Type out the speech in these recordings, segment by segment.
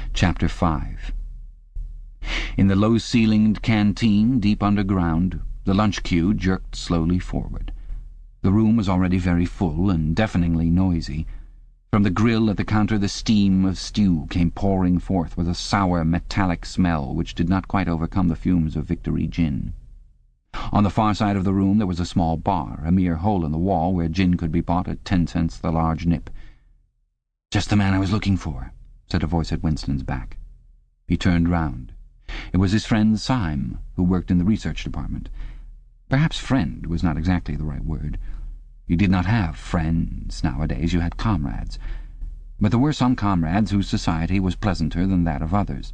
Chapter 5. In the low-ceilinged canteen, deep underground, the lunch queue jerked slowly forward. The room was already very full and deafeningly noisy. From the grill at the counter the steam of stew came pouring forth with a sour, metallic smell which did not quite overcome the fumes of Victory gin. On the far side of the room there was a small bar, a mere hole in the wall where gin could be bought at 10 cents the large nip. "Just the man I was looking for," said a voice at Winston's back. He turned round. It was his friend Syme, who worked in the research department. Perhaps friend was not exactly the right word. You did not have friends nowadays, you had comrades. But there were some comrades whose society was pleasanter than that of others.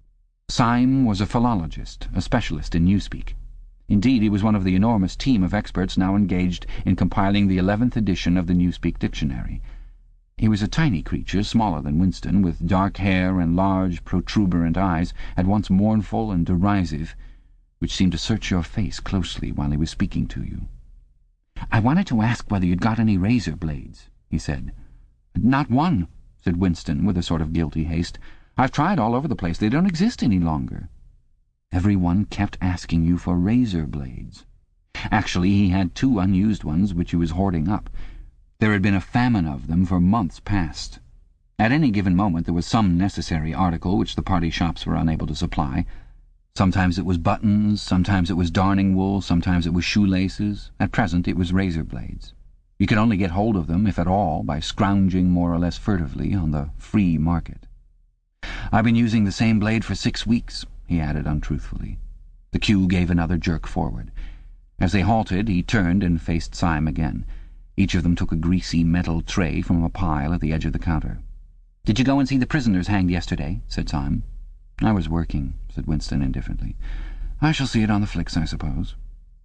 Syme was a philologist, a specialist in newspeak. Indeed, he was one of the enormous team of experts now engaged in compiling the 11th edition of the Newspeak Dictionary. He was a tiny creature, smaller than Winston, with dark hair and large, protuberant eyes, at once mournful and derisive, which seemed to search your face closely while he was speaking to you. "I wanted to ask whether you'd got any razor blades," he said. "Not one," said Winston, with a sort of guilty haste. "I've tried all over the place. They don't exist any longer." Everyone kept asking you for razor blades. Actually, he had 2 unused ones which he was hoarding up. There had been a famine of them for months past. At any given moment there was some necessary article which the party shops were unable to supply. Sometimes it was buttons, sometimes it was darning wool, sometimes it was shoelaces. At present it was razor blades. You could only get hold of them, if at all, by scrounging more or less furtively on the free market. "I've been using the same blade for 6 weeks," he added untruthfully. The queue gave another jerk forward. As they halted, he turned and faced Syme again. Each of them took a greasy metal tray from a pile at the edge of the counter. "Did you go and see the prisoners hanged yesterday?" said Syme. "I was working," said Winston indifferently. "I shall see it on the flicks, I suppose."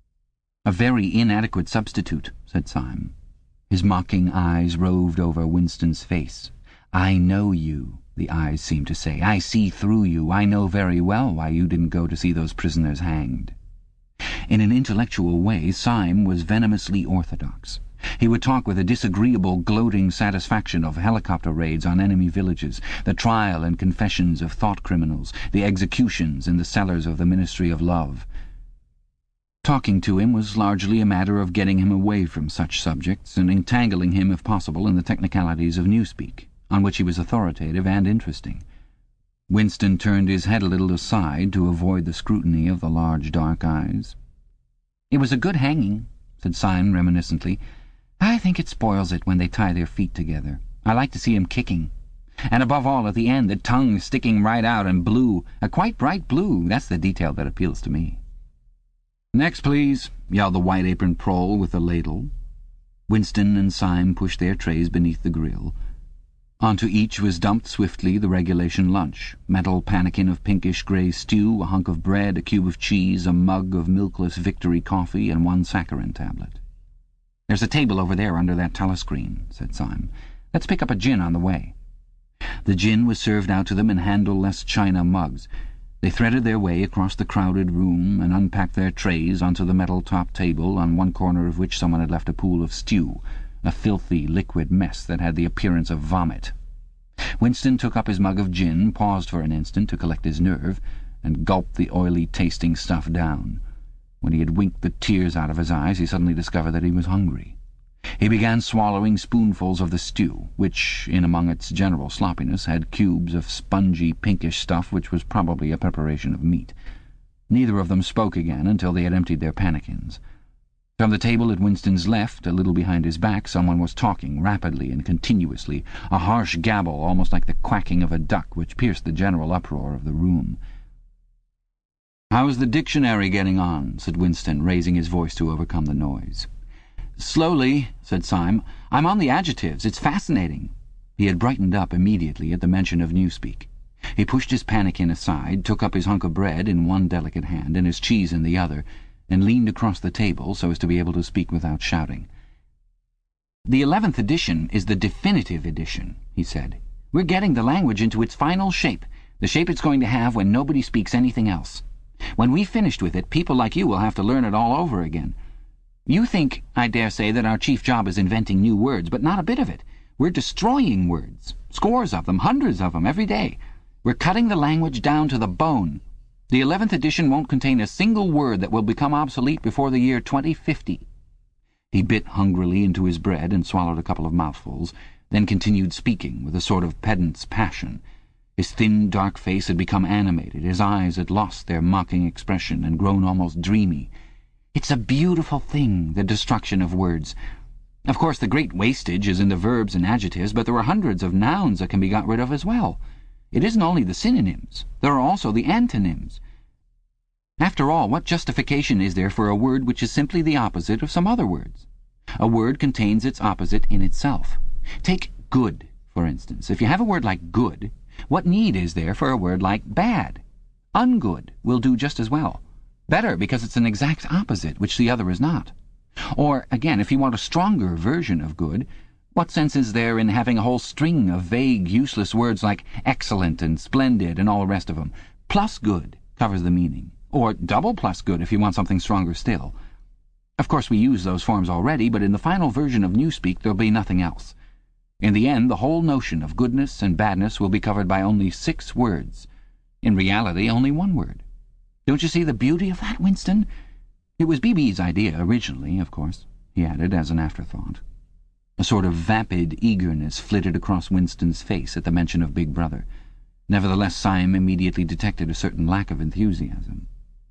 "A very inadequate substitute," said Syme. His mocking eyes roved over Winston's face. "I know you," the eyes seemed to say. "I see through you. I know very well why you didn't go to see those prisoners hanged." In an intellectual way, Syme was venomously orthodox. He would talk with a disagreeable, gloating satisfaction of helicopter raids on enemy villages, the trial and confessions of thought criminals, the executions in the cellars of the Ministry of Love. Talking to him was largely a matter of getting him away from such subjects and entangling him, if possible, in the technicalities of newspeak, on which he was authoritative and interesting. Winston turned his head a little aside to avoid the scrutiny of the large dark eyes. "It was a good hanging," said Syme reminiscently. "I think it spoils it when they tie their feet together. I like to see 'em kicking. And above all, at the end, the tongue sticking right out and blue, a quite bright blue. That's the detail that appeals to me." "Next, please," yelled the white-aproned prole with the ladle. Winston and Syme pushed their trays beneath the grill. Onto each was dumped swiftly the regulation lunch, metal pannikin of pinkish-grey stew, a hunk of bread, a cube of cheese, a mug of milkless Victory coffee, and 1 saccharin tablet. "There's a table over there under that telescreen," said Syme. "Let's pick up a gin on the way." The gin was served out to them in handleless china mugs. They threaded their way across the crowded room and unpacked their trays onto the metal-topped table, on one corner of which someone had left a pool of stew, a filthy liquid mess that had the appearance of vomit. Winston took up his mug of gin, paused for an instant to collect his nerve, and gulped the oily-tasting stuff down. When he had winked the tears out of his eyes, he suddenly discovered that he was hungry. He began swallowing spoonfuls of the stew, which, in among its general sloppiness, had cubes of spongy, pinkish stuff which was probably a preparation of meat. Neither of them spoke again until they had emptied their pannikins. From the table at Winston's left, a little behind his back, someone was talking rapidly and continuously, a harsh gabble almost like the quacking of a duck, which pierced the general uproar of the room. "How's the dictionary getting on?" said Winston, raising his voice to overcome the noise. "Slowly," said Syme. "I'm on the adjectives. It's fascinating." He had brightened up immediately at the mention of newspeak. He pushed his pannikin aside, took up his hunk of bread in one delicate hand and his cheese in the other, and leaned across the table so as to be able to speak without shouting. "The 11th edition is the definitive edition," he said. "We're getting the language into its final shape, the shape it's going to have when nobody speaks anything else. When we've finished with it, people like you will have to learn it all over again. You think, I dare say, that our chief job is inventing new words, but not a bit of it. We're destroying words, scores of them, hundreds of them, every day. We're cutting the language down to the bone. The 11th edition won't contain a single word that will become obsolete before the year 2050. He bit hungrily into his bread and swallowed a couple of mouthfuls, then continued speaking with a sort of pedant's passion. His thin, dark face had become animated, his eyes had lost their mocking expression and grown almost dreamy. It's a beautiful thing, the destruction of words. Of course, the great wastage is in the verbs and adjectives, but there are hundreds of nouns that can be got rid of as well. It isn't only the synonyms, there are also the antonyms. After all, what justification is there for a word which is simply the opposite of some other words? A word contains its opposite in itself. Take good, for instance. If you have a word like good, what need is there for a word like bad? Ungood will do just as well. Better, because it's an exact opposite, which the other is not. Or, again, if you want a stronger version of good, what sense is there in having a whole string of vague, useless words like excellent and splendid and all the rest of them? Plus good covers the meaning. Or double plus good if you want something stronger still. Of course, we use those forms already, but in the final version of Newspeak there'll be nothing else. In the end, the whole notion of goodness and badness will be covered by only 6 words. In reality, only 1 word. Don't you see the beauty of that, Winston? It was B.B.'s idea originally, of course, he added as an afterthought. A sort of vapid eagerness flitted across Winston's face at the mention of Big Brother. Nevertheless, Syme immediately detected a certain lack of enthusiasm.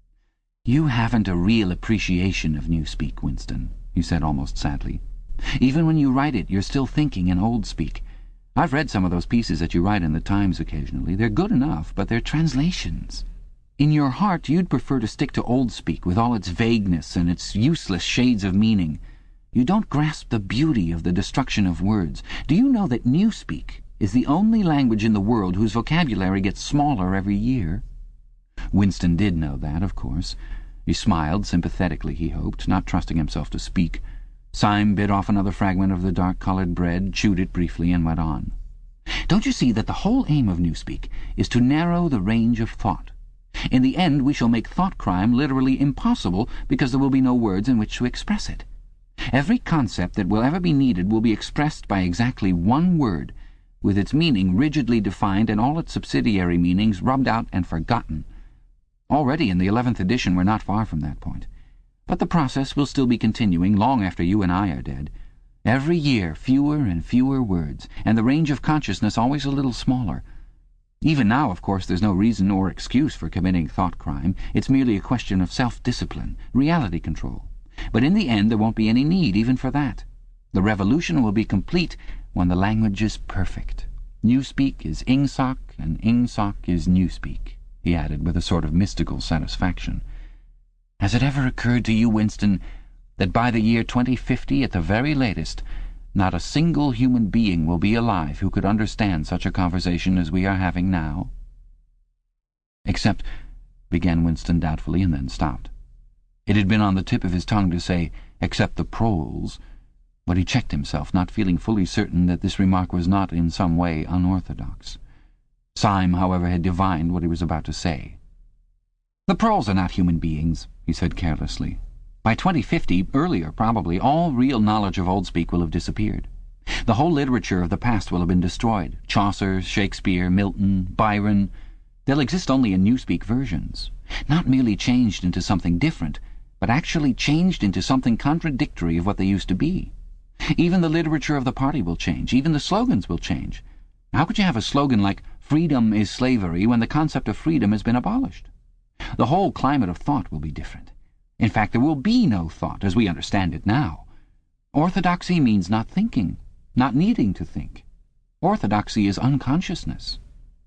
"You haven't a real appreciation of Newspeak, Winston," he said almost sadly. "Even when you write it, you're still thinking in old speak. I've read some of those pieces that you write in the Times occasionally. They're good enough, but they're translations. In your heart, you'd prefer to stick to old speak with all its vagueness and its useless shades of meaning. You don't grasp the beauty of the destruction of words. Do you know that Newspeak is the only language in the world whose vocabulary gets smaller every year?" Winston did know that, of course. He smiled sympathetically, he hoped, not trusting himself to speak. Syme bit off another fragment of the dark-coloured bread, chewed it briefly, and went on. "Don't you see that the whole aim of Newspeak is to narrow the range of thought? In the end, we shall make thought-crime literally impossible because there will be no words in which to express it. Every concept that will ever be needed will be expressed by exactly 1 word, with its meaning rigidly defined and all its subsidiary meanings rubbed out and forgotten. Already in the 11th edition we're not far from that point. But the process will still be continuing long after you and I are dead. Every year fewer and fewer words, and the range of consciousness always a little smaller. Even now, of course, there's no reason or excuse for committing thought-crime. It's merely a question of self-discipline, reality control. But in the end there won't be any need even for that. The revolution will be complete when the language is perfect. Newspeak is Ingsoc, and Ingsoc is Newspeak," he added with a sort of mystical satisfaction. "Has it ever occurred to you, Winston, that by the year 2050 at the very latest, not a single human being will be alive who could understand such a conversation as we are having now?" "Except—" began Winston doubtfully, and then stopped. It had been on the tip of his tongue to say, "except the proles," but he checked himself, not feeling fully certain that this remark was not in some way unorthodox. Syme, however, had divined what he was about to say. "The proles are not human beings," he said carelessly. "By 2050, earlier probably, all real knowledge of Old Speak will have disappeared. The whole literature of the past will have been destroyed. Chaucer, Shakespeare, Milton, Byron. They'll exist only in Newspeak versions. Not merely changed into something different, but actually changed into something contradictory of what they used to be. Even the literature of the party will change. Even the slogans will change. How could you have a slogan like 'Freedom is slavery' when the concept of freedom has been abolished? The whole climate of thought will be different. In fact, there will be no thought as we understand it now. Orthodoxy means not thinking, not needing to think. Orthodoxy is unconsciousness."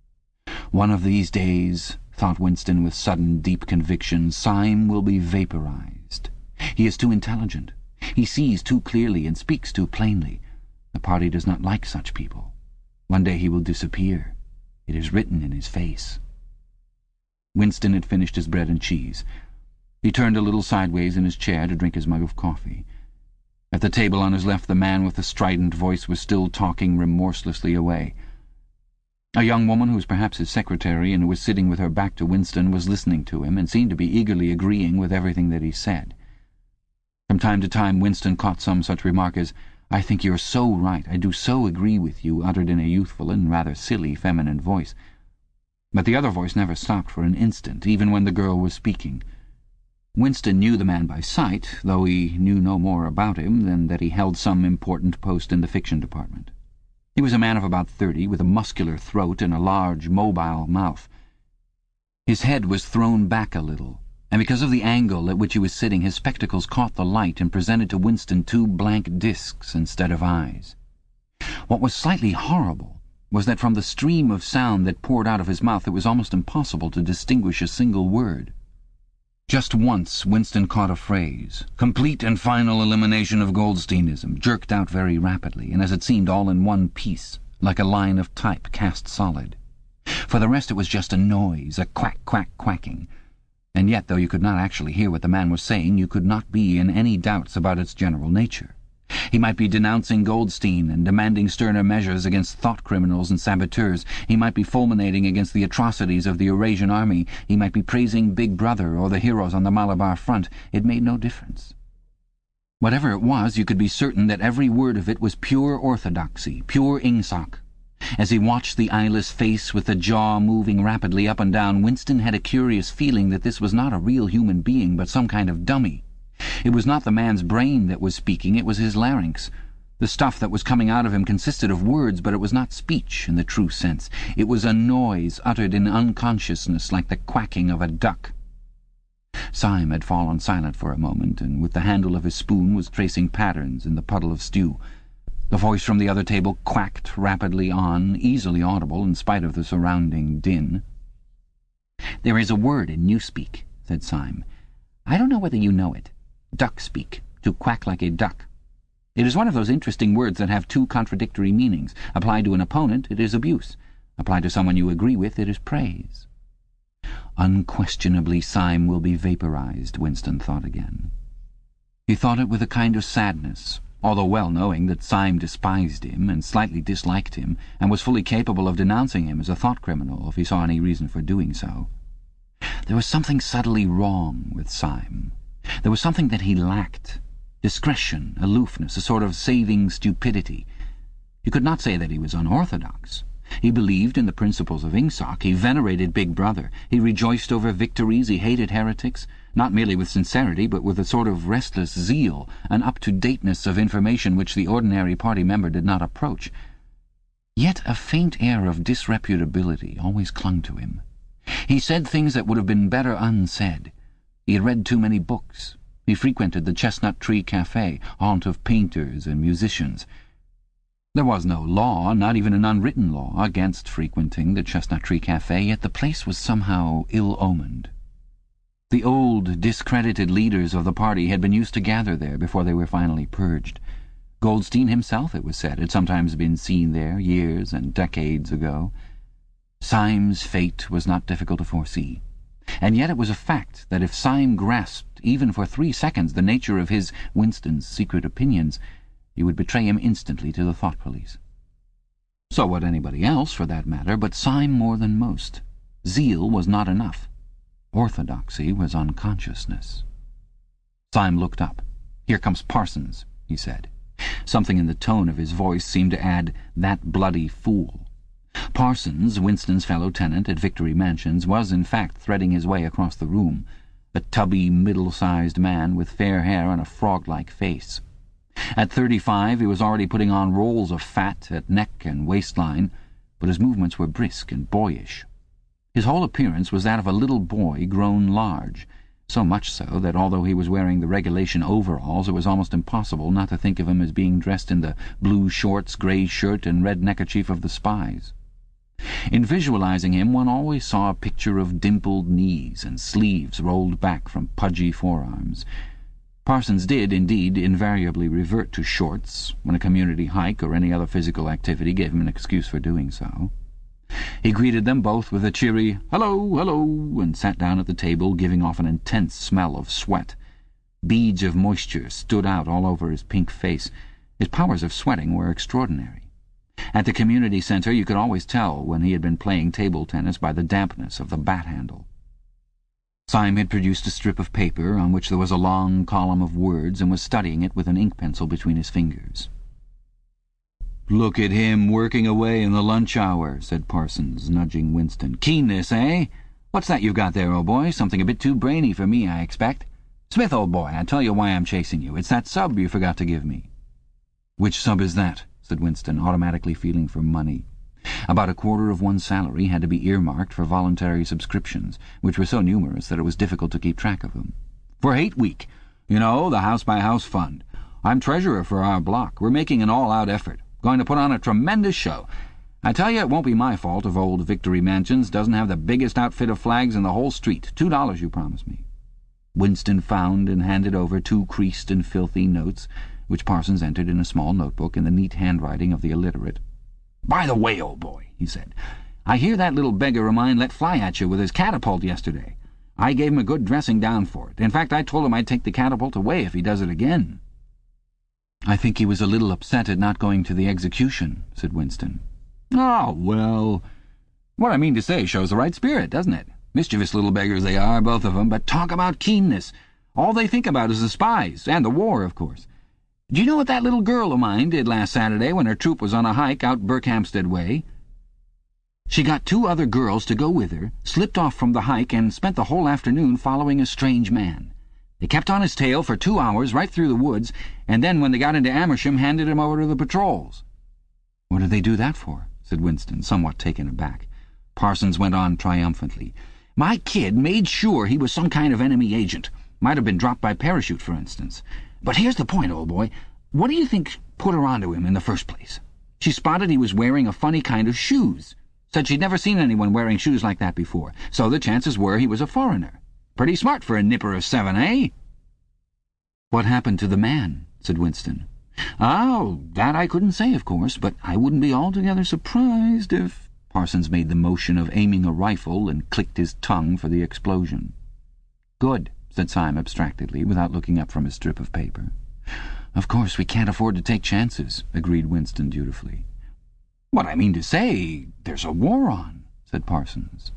One of these days, thought Winston with sudden deep conviction, Syme will be vaporized. He is too intelligent. He sees too clearly and speaks too plainly. The party does not like such people. One day he will disappear. It is written in his face. Winston had finished his bread and cheese. He turned a little sideways in his chair to drink his mug of coffee. At the table on his left the man with the strident voice was still talking remorselessly away. A young woman who was perhaps his secretary and who was sitting with her back to Winston was listening to him and seemed to be eagerly agreeing with everything that he said. From time to time Winston caught some such remark as, "I think you're so right, I do so agree with you," uttered in a youthful and rather silly feminine voice. But the other voice never stopped for an instant, even when the girl was speaking. Winston knew the man by sight, though he knew no more about him than that he held some important post in the fiction department. He was a man of about 30, with a muscular throat and a large, mobile mouth. His head was thrown back a little, and because of the angle at which he was sitting, his spectacles caught the light and presented to Winston two blank discs instead of eyes. What was slightly horrible was that from the stream of sound that poured out of his mouth it was almost impossible to distinguish a single word. Just once Winston caught a phrase, complete and final elimination of Goldsteinism, jerked out very rapidly, and as it seemed all in one piece, like a line of type cast solid. For the rest it was just a noise, a quack-quack-quacking. And yet, though you could not actually hear what the man was saying, you could not be in any doubts about its general nature. He might be denouncing Goldstein and demanding sterner measures against thought criminals and saboteurs. He might be fulminating against the atrocities of the Eurasian army. He might be praising Big Brother or the heroes on the Malabar front. It made no difference. Whatever it was, you could be certain that every word of it was pure orthodoxy, pure Ingsoc. As he watched the eyeless face with the jaw moving rapidly up and down, Winston had a curious feeling that this was not a real human being, but some kind of dummy. It was not the man's brain that was speaking, it was his larynx. The stuff that was coming out of him consisted of words, but it was not speech in the true sense. It was a noise uttered in unconsciousness, like the quacking of a duck. Syme had fallen silent for a moment, and with the handle of his spoon was tracing patterns in the puddle of stew. The voice from the other table quacked rapidly on, easily audible in spite of the surrounding din. "There is a word in Newspeak," said Syme. "I don't know whether you know it. Duck-speak, to quack like a duck. It is one of those interesting words that have two contradictory meanings. Applied to an opponent, it is abuse. Applied to someone you agree with, it is praise." Unquestionably Syme will be vaporized, Winston thought again. He thought it with a kind of sadness, although well knowing that Syme despised him and slightly disliked him, and was fully capable of denouncing him as a thought criminal if he saw any reason for doing so. There was something subtly wrong with Syme. There was something that he lacked. Discretion, aloofness, a sort of saving stupidity. You could not say that he was unorthodox. He believed in the principles of Ingsoc. He venerated Big Brother. He rejoiced over victories. He hated heretics, not merely with sincerity, but with a sort of restless zeal, an up-to-dateness of information which the ordinary party member did not approach. Yet a faint air of disreputability always clung to him. He said things that would have been better unsaid. He had read too many books. He frequented the Chestnut Tree Café, haunt of painters and musicians. There was no law, not even an unwritten law, against frequenting the Chestnut Tree Café, yet the place was somehow ill-omened. The old, discredited leaders of the party had been used to gather there before they were finally purged. Goldstein himself, it was said, had sometimes been seen there years and decades ago. Syme's fate was not difficult to foresee. And yet it was a fact that if Syme grasped, even for 3 seconds, the nature of his, Winston's, secret opinions, he would betray him instantly to the thought police. So would anybody else, for that matter, but Syme more than most. Zeal was not enough. Orthodoxy was unconsciousness. Syme looked up. "Here comes Parsons," he said. Something in the tone of his voice seemed to add, "that bloody fool." Parsons, Winston's fellow tenant at Victory Mansions, was in fact threading his way across the room, a tubby, middle-sized man with fair hair and a frog-like face. At 35 he was already putting on rolls of fat at neck and waistline, but his movements were brisk and boyish. His whole appearance was that of a little boy grown large, so much so that although he was wearing the regulation overalls, it was almost impossible not to think of him as being dressed in the blue shorts, grey shirt, and red neckerchief of the spies. In visualizing him, one always saw a picture of dimpled knees and sleeves rolled back from pudgy forearms. Parsons did, indeed, invariably revert to shorts when a community hike or any other physical activity gave him an excuse for doing so. He greeted them both with a cheery "Hello, hello," and sat down at the table, giving off an intense smell of sweat. Beads of moisture stood out all over his pink face. His powers of sweating were extraordinary. At the community centre you could always tell when he had been playing table tennis by the dampness of the bat handle. Syme had produced a strip of paper on which there was a long column of words and was studying it with an ink pencil between his fingers. "Look at him working away in the lunch hour," said Parsons, nudging Winston. "Keenness, eh? What's that you've got there, old boy? Something a bit too brainy for me, I expect. Smith, old boy, I tell you why I'm chasing you. It's that sub you forgot to give me." "Which sub is that?" said Winston, automatically feeling for money. About a quarter of one's salary had to be earmarked for voluntary subscriptions, which were so numerous that it was difficult to keep track of them. "For Hate Week. You know, the house-by-house fund. I'm treasurer for our block. We're making an all-out effort. Going to put on a tremendous show. I tell you, it won't be my fault if old Victory Mansions doesn't have the biggest outfit of flags in the whole street. $2 you promised me." Winston found and handed over 2 creased and filthy notes, which Parsons entered in a small notebook in the neat handwriting of the illiterate. "By the way, old boy," he said, "I hear that little beggar of mine let fly at you with his catapult yesterday. I gave him a good dressing down for it. In fact, I told him I'd take the catapult away if he does it again." "I think he was a little upset at not going to the execution," said Winston. "Oh, well, what I mean to say shows the right spirit, doesn't it? Mischievous little beggars they are, both of them, but talk about keenness. All they think about is the spies, and the war, of course. Do you know what that little girl of mine did last Saturday when her troop was on a hike out Berkhamsted way? She got 2 other girls to go with her, slipped off from the hike, and spent the whole afternoon following a strange man. They kept on his tail for 2 hours, right through the woods, and then when they got into Amersham, handed him over to the patrols." "What did they do that for?" said Winston, somewhat taken aback. Parsons went on triumphantly. "My kid made sure he was some kind of enemy agent. Might have been dropped by parachute, for instance. But here's the point, old boy. What do you think put her onto him in the first place? She spotted he was wearing a funny kind of shoes. Said she'd never seen anyone wearing shoes like that before, so the chances were he was a foreigner. Pretty smart for a nipper of 7, eh?" "What happened to the man?" said Winston. "Oh, that I couldn't say, of course, but I wouldn't be altogether surprised if—" Parsons made the motion of aiming a rifle and clicked his tongue for the explosion. "Good," said Syme abstractedly, without looking up from his strip of paper. "Of course, we can't afford to take chances," agreed Winston dutifully. "What I mean to say, there's a war on," said Parsons.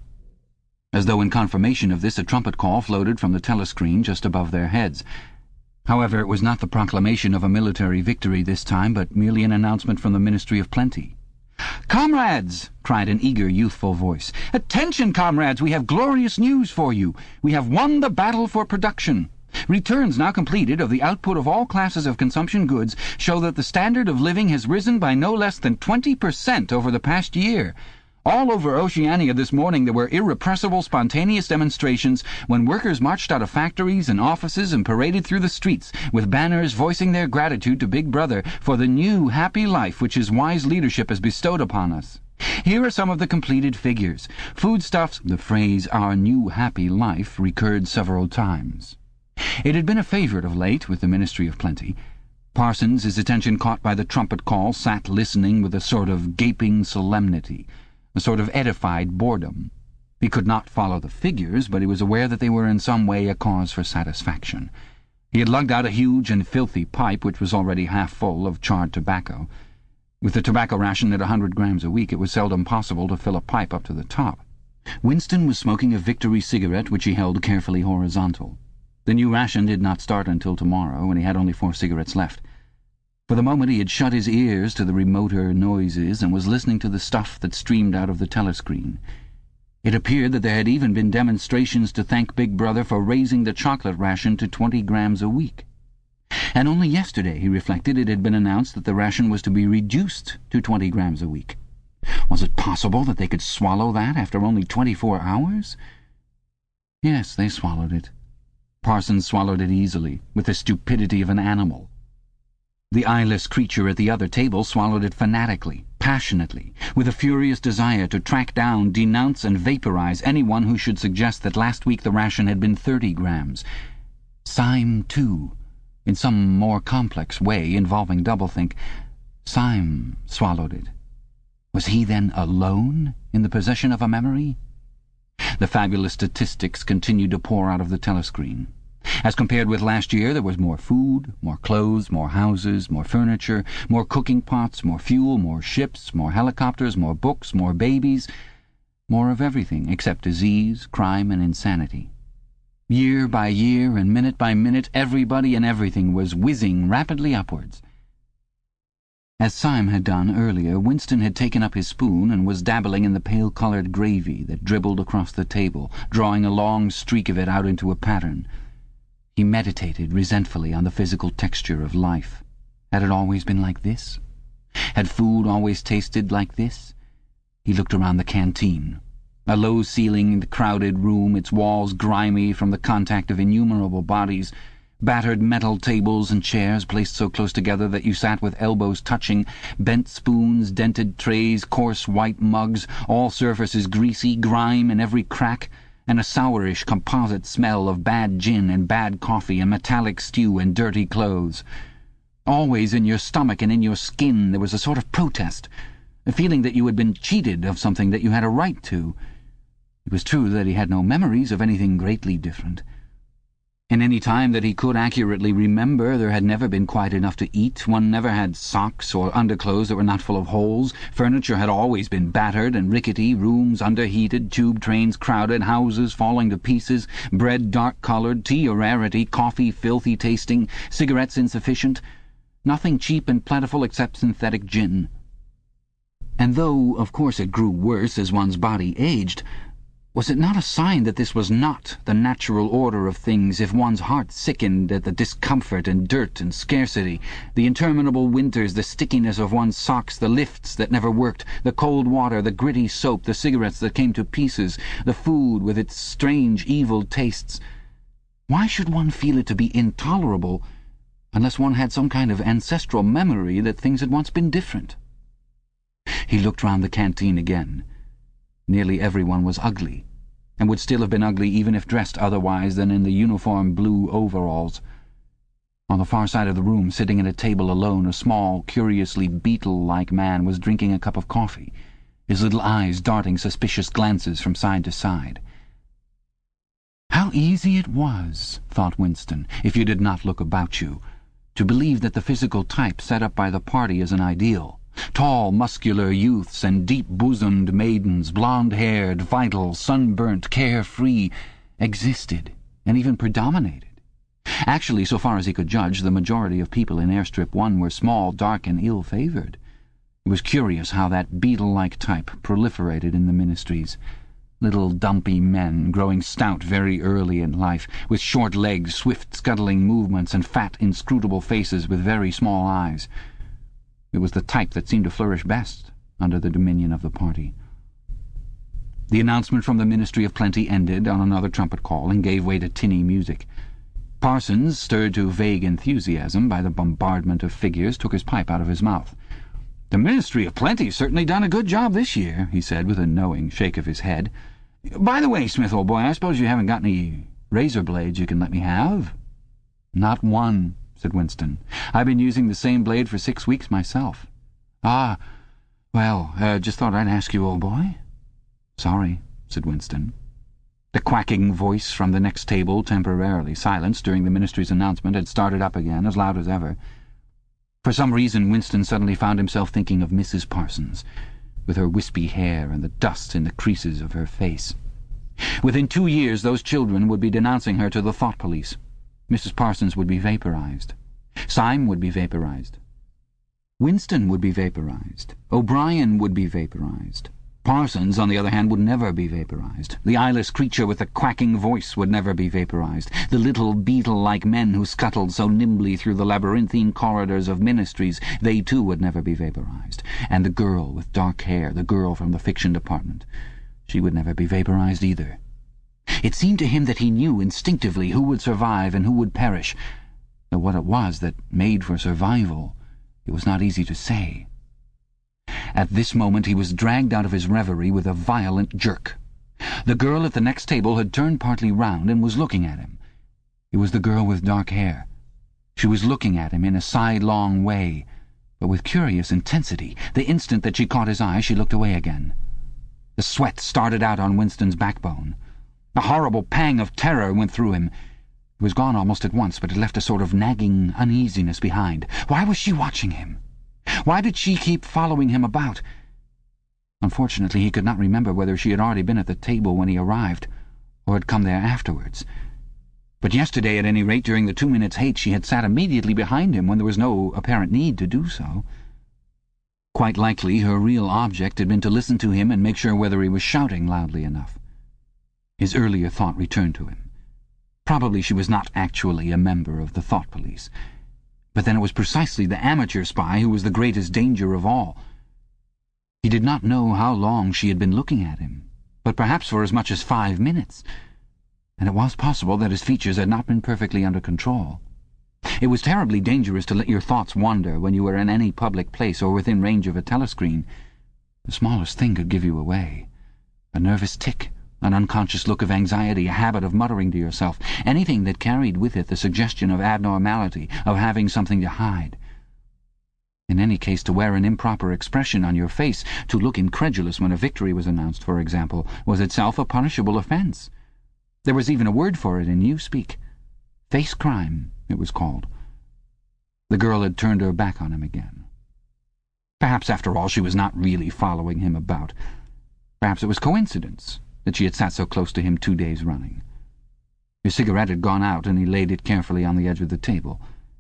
As though in confirmation of this, a trumpet call floated from the telescreen just above their heads. However, it was not the proclamation of a military victory this time, but merely an announcement from the Ministry of Plenty. "Comrades!" cried an eager, youthful voice. "Attention, comrades! We have glorious news for you. We have won the battle for production. Returns now completed of the output of all classes of consumption goods show that the standard of living has risen by no less than 20% over the past year. All over Oceania this morning there were irrepressible, spontaneous demonstrations when workers marched out of factories and offices and paraded through the streets with banners voicing their gratitude to Big Brother for the new, happy life which his wise leadership has bestowed upon us. Here are some of the completed figures. Foodstuffs—" The phrase, "our new, happy life," recurred several times. It had been a favourite of late with the Ministry of Plenty. Parsons, his attention caught by the trumpet call, sat listening with a sort of gaping solemnity, a sort of edified boredom. He could not follow the figures, but he was aware that they were in some way a cause for satisfaction. He had lugged out a huge and filthy pipe, which was already half full of charred tobacco. With the tobacco ration at 100 grams a week, it was seldom possible to fill a pipe up to the top. Winston was smoking a Victory cigarette, which he held carefully horizontal. The new ration did not start until tomorrow, and he had only 4 cigarettes left. For the moment he had shut his ears to the remoter noises and was listening to the stuff that streamed out of the telescreen. It appeared that there had even been demonstrations to thank Big Brother for raising the chocolate ration to 20 grams a week. And only yesterday, he reflected, it had been announced that the ration was to be reduced to 20 grams a week. Was it possible that they could swallow that after only 24 hours? Yes, they swallowed it. Parsons swallowed it easily, with the stupidity of an animal. The eyeless creature at the other table swallowed it fanatically, passionately, with a furious desire to track down, denounce and vaporize anyone who should suggest that last week the ration had been 30 grams. Syme, too, in some more complex way involving doublethink, Syme swallowed it. Was he then alone in the possession of a memory? The fabulous statistics continued to pour out of the telescreen. As compared with last year, there was more food, more clothes, more houses, more furniture, more cooking pots, more fuel, more ships, more helicopters, more books, more babies, more of everything except disease, crime, and insanity. Year by year and minute by minute, everybody and everything was whizzing rapidly upwards. As Syme had done earlier, Winston had taken up his spoon and was dabbling in the pale-coloured gravy that dribbled across the table, drawing a long streak of it out into a pattern. He meditated resentfully on the physical texture of life. Had it always been like this? Had food always tasted like this? He looked around the canteen. A low-ceilinged, crowded room, its walls grimy from the contact of innumerable bodies, battered metal tables and chairs placed so close together that you sat with elbows touching, bent spoons, dented trays, coarse white mugs, all surfaces greasy, grime in every crack, and a sourish composite smell of bad gin and bad coffee and metallic stew and dirty clothes. Always in your stomach and in your skin there was a sort of protest, a feeling that you had been cheated of something that you had a right to. It was true that he had no memories of anything greatly different. In any time that he could accurately remember, there had never been quite enough to eat. One never had socks or underclothes that were not full of holes. Furniture had always been battered and rickety, rooms underheated, tube trains crowded, houses falling to pieces, bread dark-coloured, tea a rarity, coffee filthy tasting, cigarettes insufficient, nothing cheap and plentiful except synthetic gin. And though, of course, it grew worse as one's body aged, was it not a sign that this was not the natural order of things if one's heart sickened at the discomfort and dirt and scarcity, the interminable winters, the stickiness of one's socks, the lifts that never worked, the cold water, the gritty soap, the cigarettes that came to pieces, the food with its strange evil tastes? Why should one feel it to be intolerable unless one had some kind of ancestral memory that things had once been different? He looked round the canteen again. Nearly everyone was ugly, and would still have been ugly even if dressed otherwise than in the uniform blue overalls. On the far side of the room, sitting at a table alone, a small, curiously beetle-like man was drinking a cup of coffee, his little eyes darting suspicious glances from side to side. How easy it was, thought Winston, if you did not look about you, to believe that the physical type set up by the party as an ideal, tall, muscular youths and deep-bosomed maidens, blonde-haired, vital, sunburnt, carefree, existed and even predominated. Actually, so far as he could judge, the majority of people in Airstrip 1 were small, dark, and ill-favoured. It was curious how that beetle-like type proliferated in the ministries. Little dumpy men, growing stout very early in life, with short legs, swift scuttling movements, and fat, inscrutable faces with very small eyes. It was the type that seemed to flourish best under the dominion of the party. The announcement from the Ministry of Plenty ended on another trumpet call and gave way to tinny music. Parsons, stirred to vague enthusiasm by the bombardment of figures, took his pipe out of his mouth. "The Ministry of Plenty's certainly done a good job this year," he said with a knowing shake of his head. "By the way, Smith, old boy, I suppose you haven't got any razor blades you can let me have?" "Not one," said Winston. "I've been using the same blade for 6 weeks myself." "Ah, well, just thought I'd ask you, old boy." "Sorry," said Winston. The quacking voice from the next table, temporarily silenced during the ministry's announcement, had started up again, as loud as ever. For some reason Winston suddenly found himself thinking of Mrs. Parsons, with her wispy hair and the dust in the creases of her face. Within 2 years those children would be denouncing her to the thought police. Mrs. Parsons would be vaporized. Syme would be vaporized. Winston would be vaporized. O'Brien would be vaporized. Parsons, on the other hand, would never be vaporized. The eyeless creature with the quacking voice would never be vaporized. The little beetle-like men who scuttled so nimbly through the labyrinthine corridors of ministries, they too would never be vaporized. And the girl with dark hair, the girl from the fiction department, she would never be vaporized either. It seemed to him that he knew instinctively who would survive and who would perish, though what it was that made for survival, it was not easy to say. At this moment he was dragged out of his reverie with a violent jerk. The girl at the next table had turned partly round and was looking at him. It was the girl with dark hair. She was looking at him in a sidelong way, but with curious intensity. The instant that she caught his eye, she looked away again. The sweat started out on Winston's backbone. A horrible pang of terror went through him. It was gone almost at once, but it left a sort of nagging uneasiness behind. Why was she watching him? Why did she keep following him about? Unfortunately, he could not remember whether she had already been at the table when he arrived, or had come there afterwards. But yesterday, at any rate, during the 2 minutes' hate, she had sat immediately behind him when there was no apparent need to do so. Quite likely her real object had been to listen to him and make sure whether he was shouting loudly enough. His earlier thought returned to him. Probably she was not actually a member of the thought police. But then it was precisely the amateur spy who was the greatest danger of all. He did not know how long she had been looking at him, but perhaps for as much as 5 minutes, and it was possible that his features had not been perfectly under control. It was terribly dangerous to let your thoughts wander when you were in any public place or within range of a telescreen. The smallest thing could give you away. A nervous tic, an unconscious look of anxiety, a habit of muttering to yourself, anything that carried with it the suggestion of abnormality, of having something to hide. In any case, to wear an improper expression on your face, to look incredulous when a victory was announced, for example, was itself a punishable offence. There was even a word for it in newspeak. Face crime, it was called. The girl had turned her back on him again. Perhaps, after all, she was not really following him about. Perhaps it was coincidence that she had sat so close to him 2 days running. His cigarette had gone out, and he laid it carefully on the edge of the table.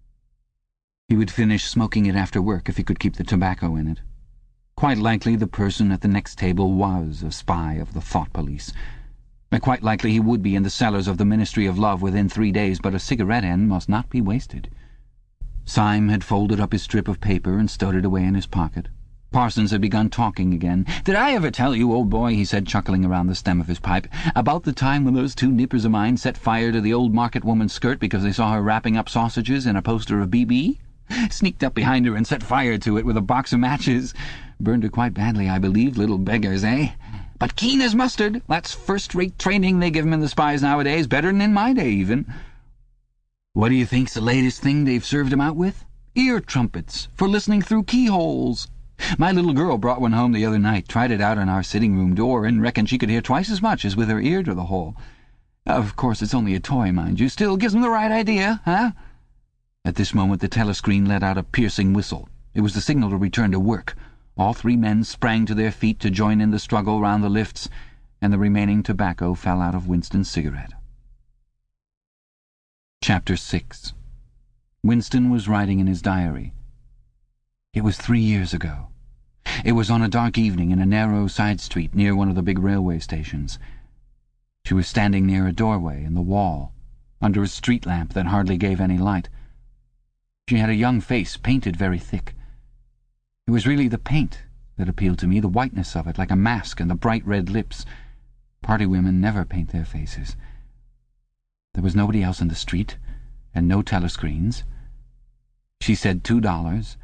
He would finish smoking it after work if he could keep the tobacco in it. Quite likely the person at the next table was a spy of the thought police. Quite likely he would be in the cellars of the Ministry of Love within 3 days, but a cigarette end must not be wasted. Syme had folded up his strip of paper and stowed it away in his pocket. Parsons had begun talking again. "Did I ever tell you, old boy," he said, chuckling around the stem of his pipe, "about the time when those 2 nippers of mine set fire to the old market woman's skirt because they saw her wrapping up sausages in a poster of BB? Sneaked up behind her and set fire to it with a box of matches. Burned her quite badly, I believe, little beggars, eh? But keen as mustard. That's first-rate training they give 'em in the spies nowadays, better than in my day, even. What do you think's the latest thing they've served 'em out with? Ear trumpets, for listening through keyholes. My little girl brought one home the other night, tried it out on our sitting-room door, and reckoned she could hear twice as much as with her ear to the hole. Of course, it's only a toy, mind you. Still gives 'em the right idea, huh?" At this moment the telescreen let out a piercing whistle. It was the signal to return to work. All 3 men sprang to their feet to join in the struggle round the lifts, and the remaining tobacco fell out of Winston's cigarette. Chapter 6. Winston was writing in his diary. It was 3 years ago. It was on a dark evening in a narrow side street near one of the big railway stations. She was standing near a doorway in the wall, under a street lamp that hardly gave any light. She had a young face painted very thick. It was really the paint that appealed to me, the whiteness of it, like a mask, and the bright red lips. Party women never paint their faces. There was nobody else in the street, and no telescreens. She said $2.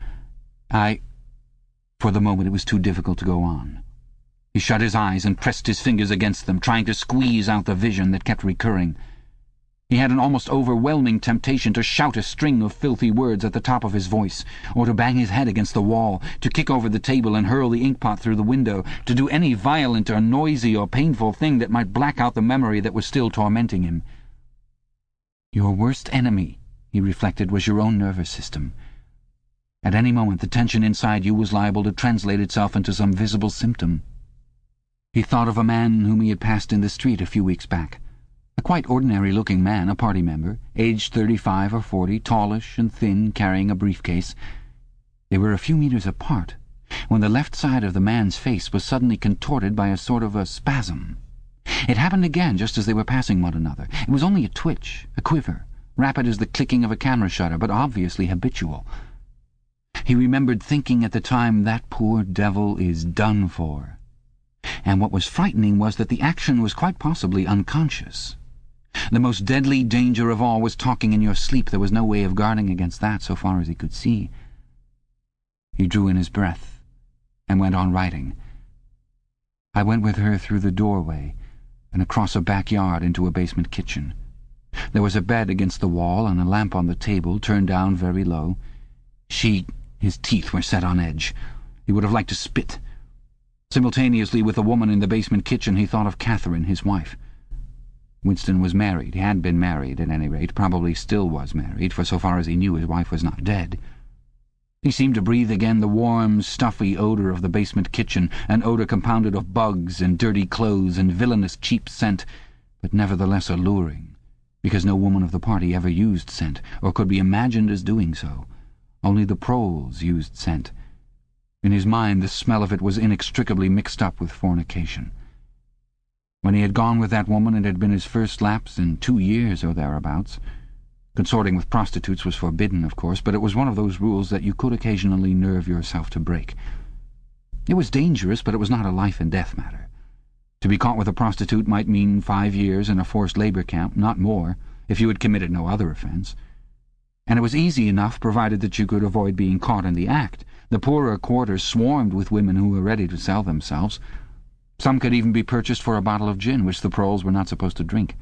For the moment it was too difficult to go on. He shut his eyes and pressed his fingers against them, trying to squeeze out the vision that kept recurring. He had an almost overwhelming temptation to shout a string of filthy words at the top of his voice, or to bang his head against the wall, to kick over the table and hurl the inkpot through the window, to do any violent or noisy or painful thing that might black out the memory that was still tormenting him. Your worst enemy, he reflected, was your own nervous system. At any moment the tension inside you was liable to translate itself into some visible symptom. He thought of a man whom he had passed in the street a few weeks back. A quite ordinary-looking man, a party member, aged 35 or 40, tallish and thin, carrying a briefcase. They were a few meters apart, when the left side of the man's face was suddenly contorted by a sort of a spasm. It happened again just as they were passing one another. It was only a twitch, a quiver, rapid as the clicking of a camera shutter, but obviously habitual. He remembered thinking at the time, that poor devil is done for. And what was frightening was that the action was quite possibly unconscious. The most deadly danger of all was talking in your sleep. There was no way of guarding against that, so far as he could see. He drew in his breath and went on writing. I went with her through the doorway and across a backyard into a basement kitchen. There was a bed against the wall and a lamp on the table, turned down very low. His teeth were set on edge. He would have liked to spit. Simultaneously with the woman in the basement kitchen he thought of Catherine, his wife. Winston was married. He had been married, at any rate, probably still was married, for so far as he knew his wife was not dead. He seemed to breathe again the warm, stuffy odour of the basement kitchen, an odour compounded of bugs and dirty clothes and villainous cheap scent, but nevertheless alluring, because no woman of the party ever used scent, or could be imagined as doing so. Only the proles used scent. In his mind the smell of it was inextricably mixed up with fornication. When he had gone with that woman it had been his first lapse in 2 years or thereabouts. Consorting with prostitutes was forbidden, of course, but it was one of those rules that you could occasionally nerve yourself to break. It was dangerous, but it was not a life-and-death matter. To be caught with a prostitute might mean 5 years in a forced labour camp, not more, if you had committed no other offence. And it was easy enough, provided that you could avoid being caught in the act. The poorer quarters swarmed with women who were ready to sell themselves. Some could even be purchased for a bottle of gin, which the proles were not supposed to drink.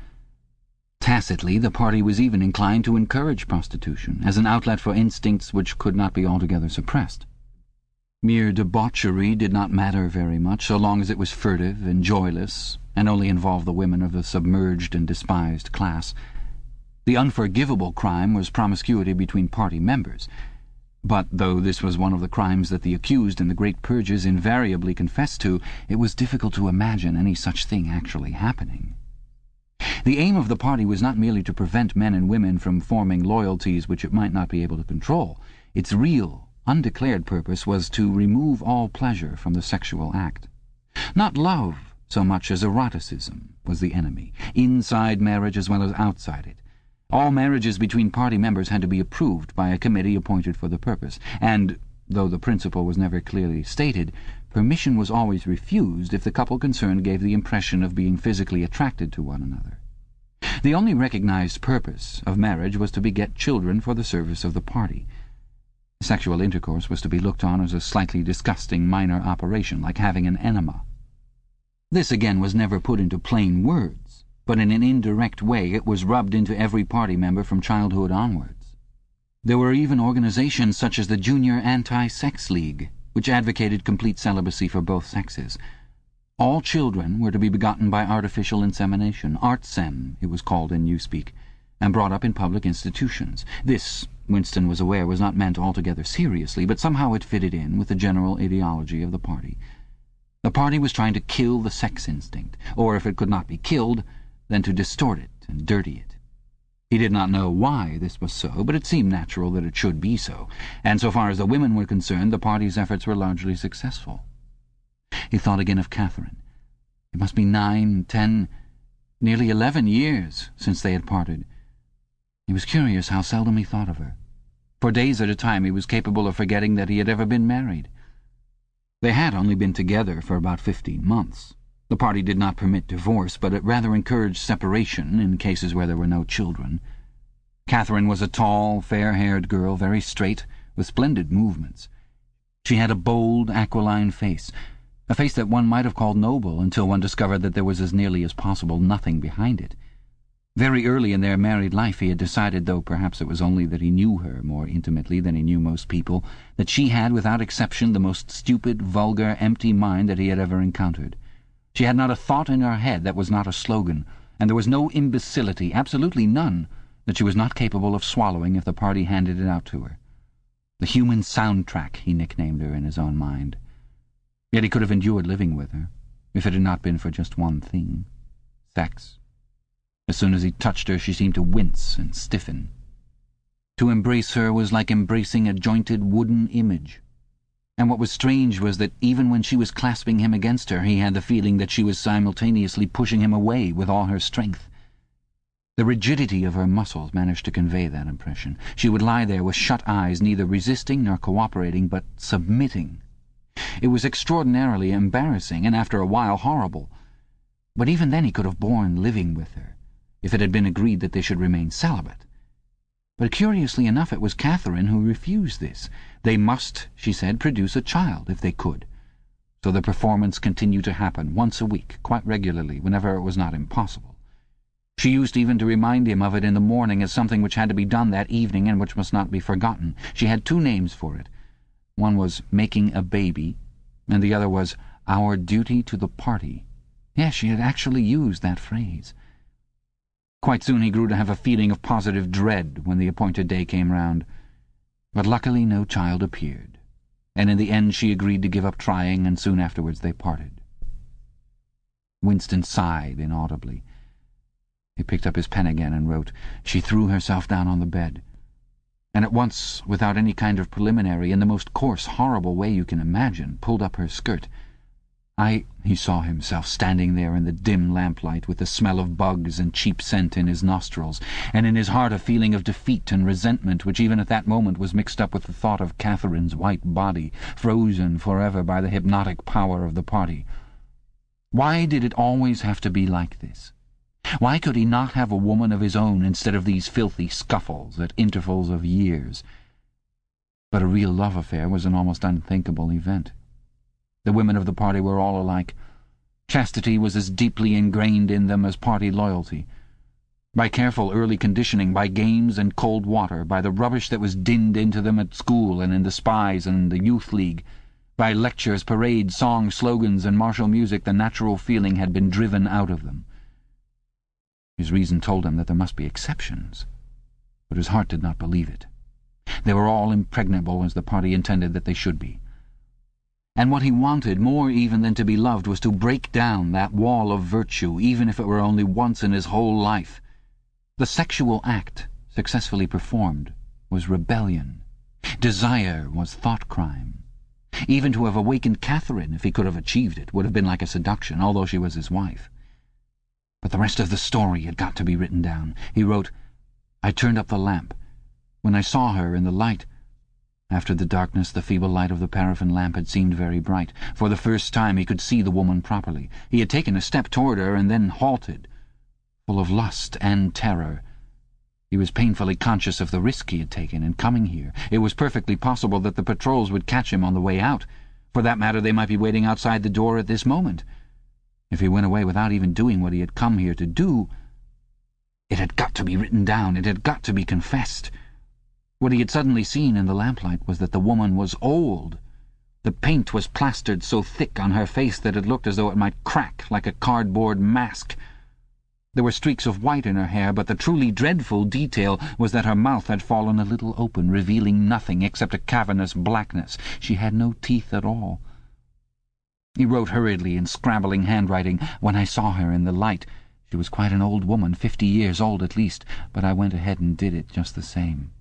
Tacitly, the party was even inclined to encourage prostitution, as an outlet for instincts which could not be altogether suppressed. Mere debauchery did not matter very much, so long as it was furtive and joyless, and only involved the women of the submerged and despised class. The unforgivable crime was promiscuity between party members, but though this was one of the crimes that the accused in the great purges invariably confessed to, it was difficult to imagine any such thing actually happening. The aim of the party was not merely to prevent men and women from forming loyalties which it might not be able to control. Its real, undeclared purpose was to remove all pleasure from the sexual act. Not love so much as eroticism was the enemy, inside marriage as well as outside it. All marriages between party members had to be approved by a committee appointed for the purpose, and, though the principle was never clearly stated, permission was always refused if the couple concerned gave the impression of being physically attracted to one another. The only recognized purpose of marriage was to beget children for the service of the party. Sexual intercourse was to be looked on as a slightly disgusting minor operation, like having an enema. This again was never put into plain words, but in an indirect way it was rubbed into every party member from childhood onwards. There were even organizations such as the Junior Anti-Sex League, which advocated complete celibacy for both sexes. All children were to be begotten by artificial insemination, artsem it was called in newspeak, and brought up in public institutions. This, Winston was aware, was not meant altogether seriously, but somehow it fitted in with the general ideology of the party. The party was trying to kill the sex instinct, or if it could not be killed, then to distort it and dirty it. He did not know why this was so, but it seemed natural that it should be so, and so far as the women were concerned, the party's efforts were largely successful. He thought again of Catherine. It must be 9, 10, nearly 11 years since they had parted. He was curious how seldom he thought of her. For days at a time he was capable of forgetting that he had ever been married. They had only been together for about 15 months. The party did not permit divorce, but it rather encouraged separation in cases where there were no children. Catherine was a tall, fair-haired girl, very straight, with splendid movements. She had a bold, aquiline face, a face that one might have called noble until one discovered that there was as nearly as possible nothing behind it. Very early in their married life he had decided, though perhaps it was only that he knew her more intimately than he knew most people, that she had, without exception, the most stupid, vulgar, empty mind that he had ever encountered. She had not a thought in her head that was not a slogan, and there was no imbecility, absolutely none, that she was not capable of swallowing if the party handed it out to her. The human soundtrack, he nicknamed her in his own mind. Yet he could have endured living with her, if it had not been for just one thing: sex. As soon as he touched her, she seemed to wince and stiffen. To embrace her was like embracing a jointed wooden image. And what was strange was that even when she was clasping him against her, he had the feeling that she was simultaneously pushing him away with all her strength. The rigidity of her muscles managed to convey that impression. She would lie there with shut eyes, neither resisting nor cooperating, but submitting. It was extraordinarily embarrassing, and after a while horrible. But even then he could have borne living with her, if it had been agreed that they should remain celibate. But curiously enough, it was Catherine who refused this. They must, she said, produce a child if they could. So the performance continued to happen once a week, quite regularly, whenever it was not impossible. She used even to remind him of it in the morning as something which had to be done that evening and which must not be forgotten. She had 2 names for it. One was making a baby, and the other was our duty to the party. Yes, she had actually used that phrase. Quite soon he grew to have a feeling of positive dread when the appointed day came round. But luckily no child appeared, and in the end she agreed to give up trying, and soon afterwards they parted. Winston sighed inaudibly. He picked up his pen again and wrote. She threw herself down on the bed. and at once, without any kind of preliminary, in the most coarse, horrible way you can imagine, pulled up her skirt. He saw himself standing there in the dim lamplight with the smell of bugs and cheap scent in his nostrils, and in his heart a feeling of defeat and resentment which even at that moment was mixed up with the thought of Catherine's white body, frozen forever by the hypnotic power of the party. Why did it always have to be like this? Why could he not have a woman of his own instead of these filthy scuffles at intervals of years? But a real love affair was an almost unthinkable event. The women of the party were all alike. Chastity was as deeply ingrained in them as party loyalty. By careful early conditioning, by games and cold water, by the rubbish that was dinned into them at school and in the spies and the youth league, by lectures, parades, songs, slogans, and martial music, the natural feeling had been driven out of them. His reason told him that there must be exceptions, but his heart did not believe it. They were all impregnable as the party intended that they should be. And what he wanted, more even than to be loved, was to break down that wall of virtue, even if it were only once in his whole life. The sexual act, successfully performed, was rebellion. Desire was thought crime. Even to have awakened Catherine, if he could have achieved it, would have been like a seduction, although she was his wife. But the rest of the story had got to be written down. He wrote, "I turned up the lamp. When I saw her in the light—" After the darkness, the feeble light of the paraffin lamp had seemed very bright. For the first time he could see the woman properly. He had taken a step toward her and then halted, full of lust and terror. He was painfully conscious of the risk he had taken in coming here. It was perfectly possible that the patrols would catch him on the way out. For that matter, they might be waiting outside the door at this moment. If he went away without even doing what he had come here to do, it had got to be written down, it had got to be confessed. What he had suddenly seen in the lamplight was that the woman was old. The paint was plastered so thick on her face that it looked as though it might crack like a cardboard mask. There were streaks of white in her hair, but the truly dreadful detail was that her mouth had fallen a little open, revealing nothing except a cavernous blackness. She had no teeth at all. He wrote hurriedly in scrabbling handwriting, "When I saw her in the light, she was quite an old woman, 50 years old at least, but I went ahead and did it just the same."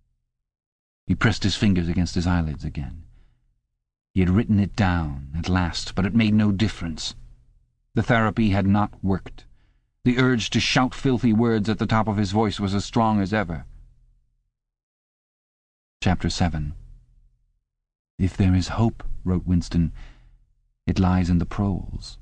He pressed his fingers against his eyelids again. He had written it down at last, but it made no difference. The therapy had not worked. The urge to shout filthy words at the top of his voice was as strong as ever. Chapter 7. "If there is hope," wrote Winston, "it lies in the proles."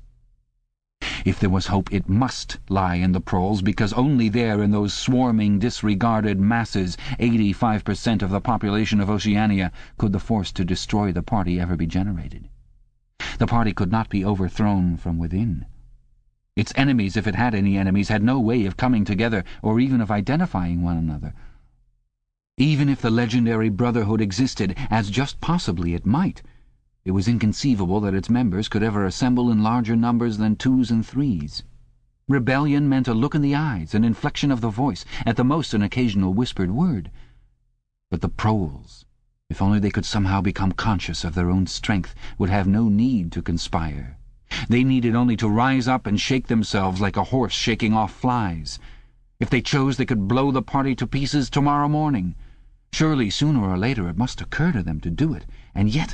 If there was hope, it must lie in the proles, because only there, in those swarming, disregarded masses, 85% of the population of Oceania, could the force to destroy the party ever be generated. The party could not be overthrown from within. Its enemies, if it had any enemies, had no way of coming together or even of identifying one another. Even if the legendary Brotherhood existed, as just possibly it might, it was inconceivable that its members could ever assemble in larger numbers than 2s and 3s. Rebellion meant a look in the eyes, an inflection of the voice, at the most an occasional whispered word. But the proles, if only they could somehow become conscious of their own strength, would have no need to conspire. They needed only to rise up and shake themselves like a horse shaking off flies. If they chose, they could blow the party to pieces tomorrow morning. Surely, sooner or later, it must occur to them to do it. And yet—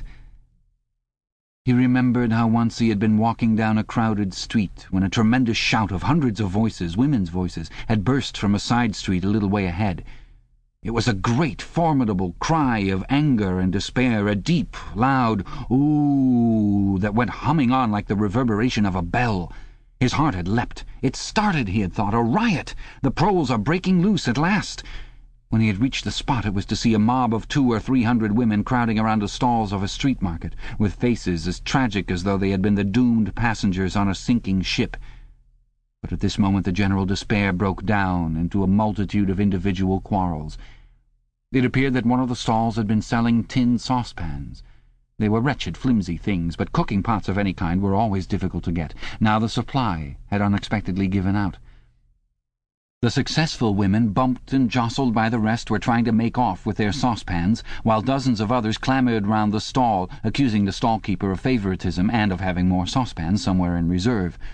He remembered how once he had been walking down a crowded street when a tremendous shout of hundreds of voices, women's voices, had burst from a side street a little way ahead. It was a great, formidable cry of anger and despair, a deep, loud "ooh" that went humming on like the reverberation of a bell. His heart had leapt. It started, he had thought, a riot. The proles are breaking loose at last. When he had reached the spot, it was to see a mob of 200 or 300 women crowding around the stalls of a street market, with faces as tragic as though they had been the doomed passengers on a sinking ship. But at this moment the general despair broke down into a multitude of individual quarrels. It appeared that one of the stalls had been selling tin saucepans. They were wretched, flimsy things, but cooking pots of any kind were always difficult to get. Now the supply had unexpectedly given out. The successful women, bumped and jostled by the rest, were trying to make off with their saucepans, while dozens of others clamoured round the stall, accusing the stall-keeper of favouritism and of having more saucepans somewhere in reserve.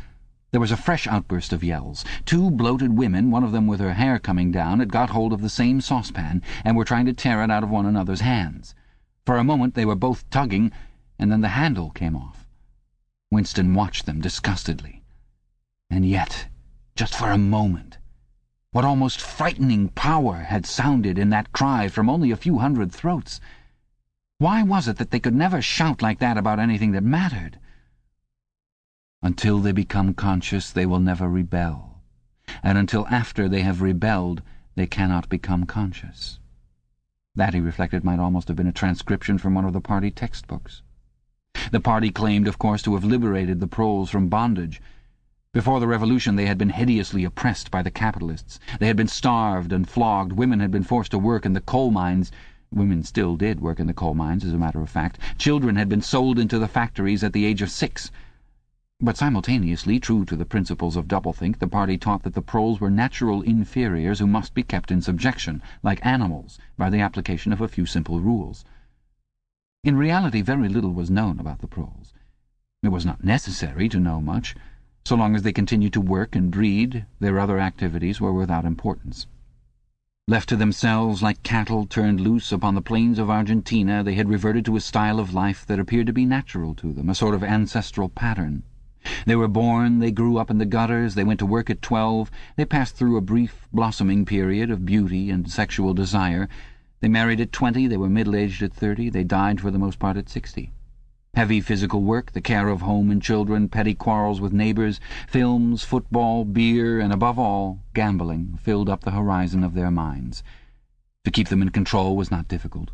There was a fresh outburst of yells. Two bloated women, one of them with her hair coming down, had got hold of the same saucepan and were trying to tear it out of one another's hands. For a moment they were both tugging, and then the handle came off. Winston watched them disgustedly. And yet, just for a moment, what almost frightening power had sounded in that cry from only a few hundred throats? Why was it that they could never shout like that about anything that mattered? Until they become conscious, they will never rebel. And until after they have rebelled, they cannot become conscious. That, he reflected, might almost have been a transcription from one of the party textbooks. The party claimed, of course, to have liberated the proles from bondage. Before the revolution they had been hideously oppressed by the capitalists. They had been starved and flogged. Women had been forced to work in the coal mines. Women still did work in the coal mines, as a matter of fact. Children had been sold into the factories at the age of 6. But simultaneously, true to the principles of doublethink, the party taught that the proles were natural inferiors who must be kept in subjection, like animals, by the application of a few simple rules. In reality, very little was known about the proles. It was not necessary to know much. So long as they continued to work and breed, their other activities were without importance. Left to themselves like cattle turned loose upon the plains of Argentina, they had reverted to a style of life that appeared to be natural to them, a sort of ancestral pattern. They were born, they grew up in the gutters, they went to work at 12, they passed through a brief blossoming period of beauty and sexual desire, they married at 20, they were middle-aged at 30, they died for the most part at 60. Heavy physical work, the care of home and children, petty quarrels with neighbours, films, football, beer, and above all, gambling, filled up the horizon of their minds. To keep them in control was not difficult.